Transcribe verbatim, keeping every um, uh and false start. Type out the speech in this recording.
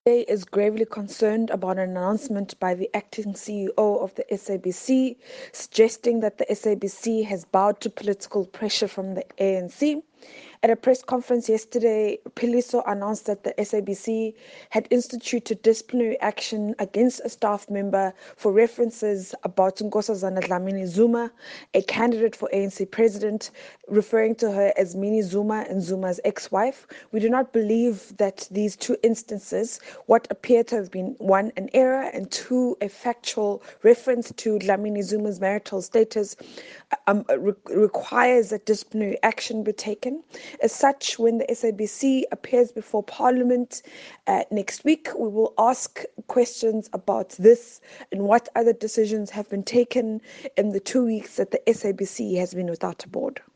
Is gravely concerned about an announcement by the acting C E O of the S A B C suggesting that the S A B C has bowed to political pressure from the A N C. At a press conference yesterday, Philiso announced that the S A B C had instituted disciplinary action against a staff member for references about Nkosazana Dlamini Zuma, a candidate for A N C president, referring to her as Minnie Zuma and Zuma's ex-wife. We do not believe that these two instances, what appear to have been one, an error, and two, a factual reference to Dlamini Zuma's marital status, um, re- requires that disciplinary action be taken. As such, when the S A B C appears before Parliament uh, next week, we will ask questions about this and what other decisions have been taken in the two weeks that the S A B C has been without a board.